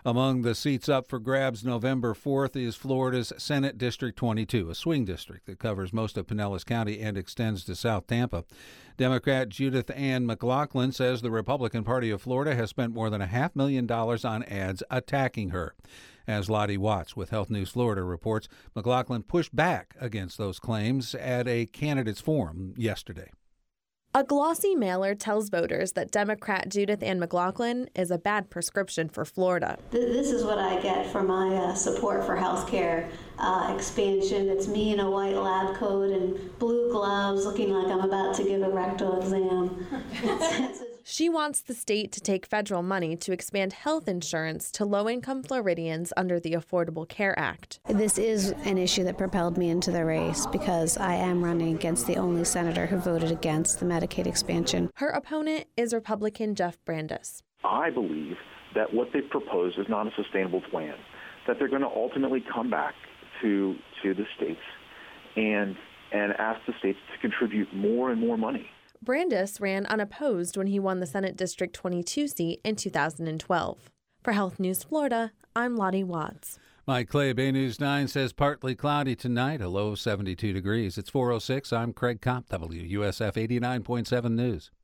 Among the seats up for grabs November 4th is Florida's Senate District 22, a swing district that covers most of Pinellas County and extends to South Tampa. Democrat Judith Ann McLaughlin says the Republican Party of Florida has spent more than $500,000 on ads attacking her. As Lottie Watts with Health News Florida reports, McLaughlin pushed back against those claims at a candidates forum yesterday. A glossy mailer tells voters that Democrat Judith Ann McLaughlin is a bad prescription for Florida. This is what I get for my support for health care expansion. It's me in a white lab coat and blue gloves looking like I'm about to give a rectal exam. She wants the state to take federal money to expand health insurance to low-income Floridians under the Affordable Care Act. This is an issue that propelled me into the race because I am running against the only senator who voted against the Medicaid expansion. Her opponent is Republican Jeff Brandes. I believe that what they've proposed is not a sustainable plan, that they're going to ultimately come back to the states and ask the states to contribute more and more money. Brandes ran unopposed when he won the Senate District 22 seat in 2012. For Health News Florida, I'm Lottie Watts. Mike Clay, Bay News 9 says partly cloudy tonight, a low of 72 degrees. It's 4:06. I'm Craig Kopp, WUSF 89.7 News.